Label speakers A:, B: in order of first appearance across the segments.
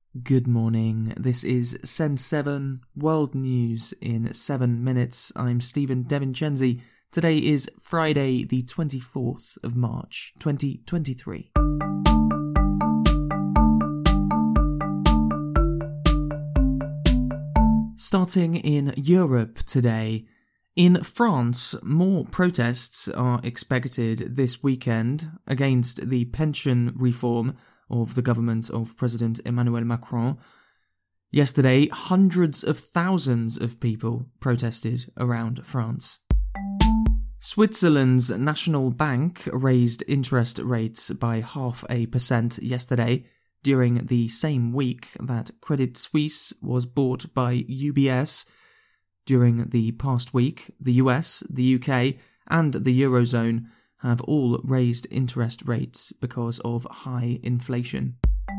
A: Good morning, this is Sen7 World News in 7 minutes. I'm Stephen DeVincenzi. Today is Friday the 24th of March 2023. Starting in Europe today, in France, more protests are expected this weekend against the pension reform of the government of President Emmanuel Macron. Yesterday, hundreds of thousands of people protested around France. Switzerland's National Bank raised interest rates by 0.5% yesterday, during the same week that Credit Suisse was bought by UBS. During the past week, the US, the UK, and the Eurozone have all raised interest rates because of high inflation.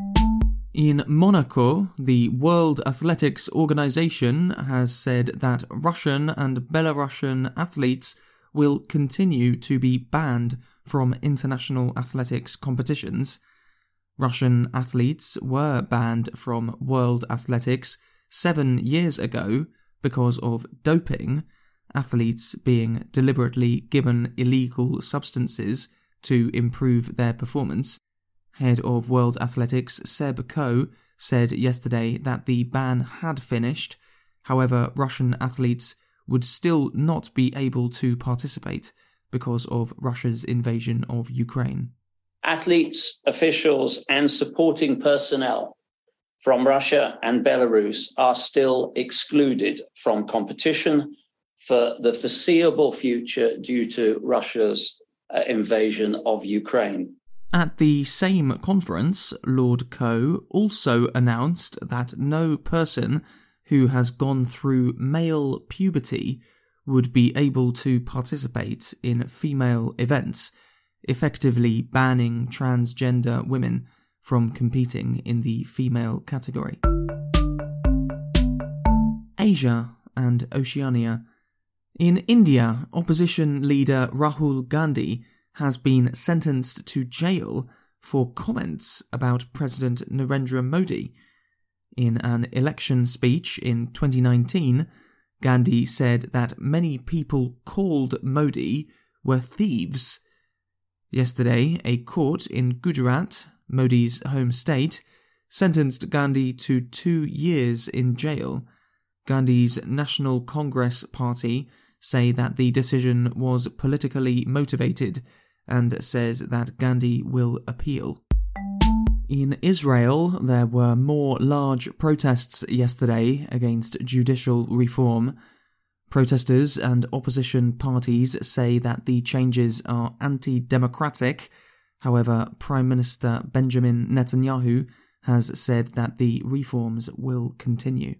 A: In Monaco, the World Athletics Organization has said that Russian and Belarusian athletes will continue to be banned from international athletics competitions. Russian athletes were banned from World Athletics 7 years ago because of doping, athletes being deliberately given illegal substances to improve their performance. Head of World Athletics Seb Coe said yesterday that the ban had finished. However, Russian athletes would still not be able to participate because of Russia's invasion of Ukraine.
B: Athletes, officials, and supporting personnel from Russia and Belarus are still excluded from competition for the foreseeable future due to Russia's invasion of Ukraine.
A: At the same conference, Lord Coe also announced that no person who has gone through male puberty would be able to participate in female events, effectively banning transgender women from competing in the female category. Asia and Oceania. In India, opposition leader Rahul Gandhi has been sentenced to jail for comments about President Narendra Modi. In an election speech in 2019, Gandhi said that many people called Modi were thieves. Yesterday, a court in Gujarat, Modi's home state, sentenced Gandhi to 2 years in jail. Gandhi's National Congress Party say that the decision was politically motivated and says that Gandhi will appeal. In Israel, there were more large protests yesterday against judicial reform. Protesters and opposition parties say that the changes are anti-democratic. However, Prime Minister Benjamin Netanyahu has said that the reforms will continue.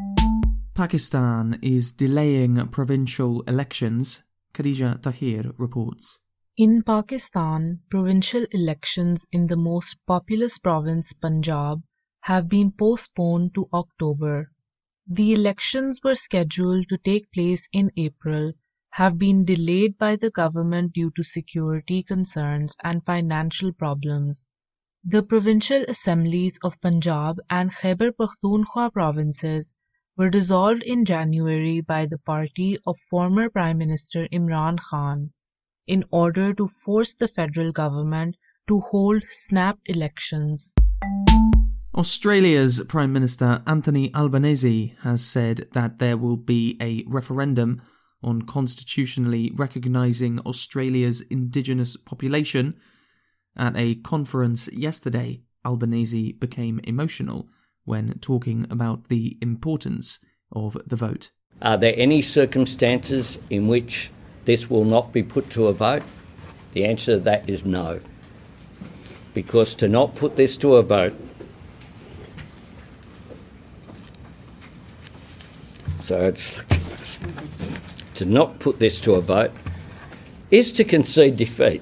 A: Pakistan is delaying provincial elections. Khadija Tahir reports.
C: In Pakistan, provincial elections in the most populous province Punjab have been postponed to October. The elections were scheduled to take place in April, have been delayed by the government due to security concerns and financial problems. The provincial assemblies of Punjab and Khyber Pakhtunkhwa provinces were dissolved in January by the party of former Prime Minister Imran Khan in order to force the federal government to hold snap elections.
A: Australia's Prime Minister Anthony Albanese has said that there will be a referendum on constitutionally recognising Australia's indigenous population. At a conference yesterday, Albanese became emotional when talking about the importance of the vote.
D: Are there any circumstances in which this will not be put to a vote? The answer to that is no. Because to not put this to a vote to not put this to a vote is to concede defeat.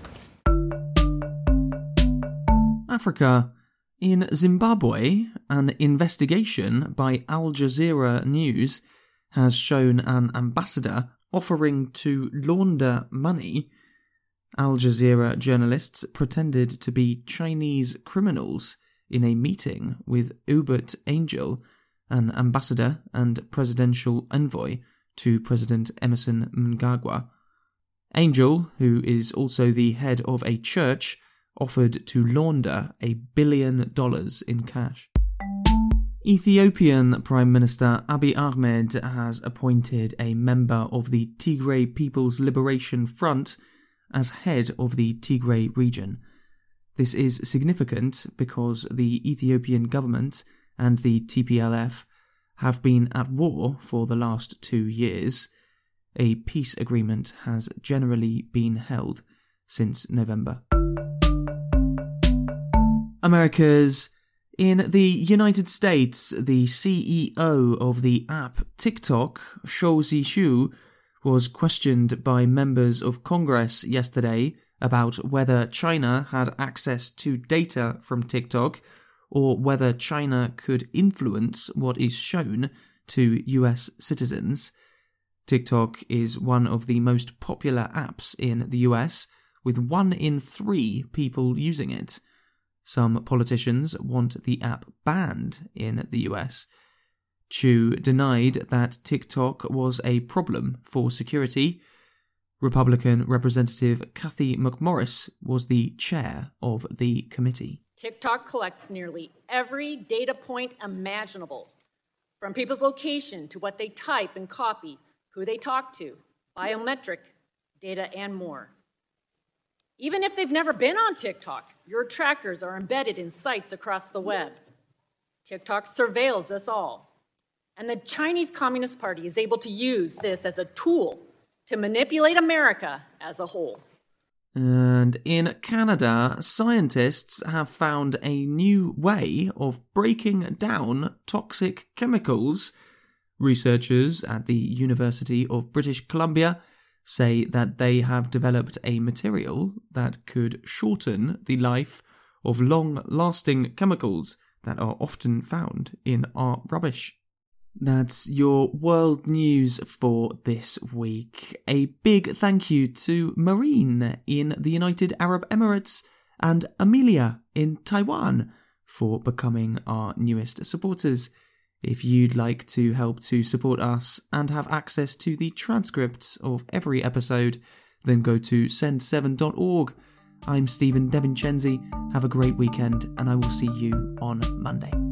A: Africa. In Zimbabwe, an investigation by Al Jazeera News has shown an ambassador offering to launder money. Al Jazeera journalists pretended to be Chinese criminals in a meeting with Hubert Angel, an ambassador and presidential envoy to President Emmerson Mnangagwa. Angel, who is also the head of a church, offered to launder $1 billion in cash. Ethiopian Prime Minister Abiy Ahmed has appointed a member of the Tigray People's Liberation Front as head of the Tigray region. This is significant because the Ethiopian government and the TPLF have been at war for the last 2 years. A peace agreement has generally been held since November. America's. In the United States, the CEO of the app TikTok, Shou Zishu, was questioned by members of Congress yesterday about whether China had access to data from TikTok or whether China could influence what is shown to US citizens. TikTok is one of the most popular apps in the US, with 1 in 3 people using it. Some politicians want the app banned in the US. Chu denied that TikTok was a problem for security. Republican Representative Kathy McMorris was the chair of the committee.
E: TikTok collects nearly every data point imaginable, from people's location to what they type and copy, who they talk to, biometric data, and more. Even if they've never been on TikTok, your trackers are embedded in sites across the web. TikTok surveils us all. And the Chinese Communist Party is able to use this as a tool to manipulate America as a whole.
A: And in Canada, scientists have found a new way of breaking down toxic chemicals. Researchers at the University of British Columbia say that they have developed a material that could shorten the life of long-lasting chemicals that are often found in our rubbish. That's your world news for this week. A big thank you to Marine in the United Arab Emirates and Amelia in Taiwan for becoming our newest supporters. If you'd like to help to support us and have access to the transcripts of every episode, then go to send7.org. I'm Stephen DeVincenzi. Have a great weekend, and I will see you on Monday.